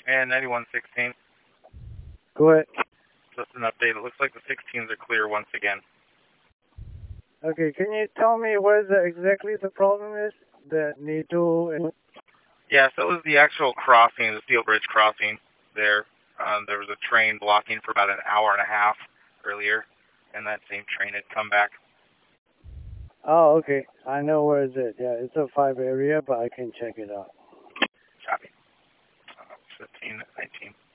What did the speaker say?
And 9116. Go ahead. Just an update. It looks like the 16s are clear once again. Okay, can you tell me where exactly the problem is? The Nido. Yeah, so it was the actual crossing, the Steel Bridge crossing there. There was a train blocking for about an hour and a half earlier, and that same train had come back. Oh, okay. I know where is it. Yeah, it's a 5 area, but I can check it out. Copy. 15, 19.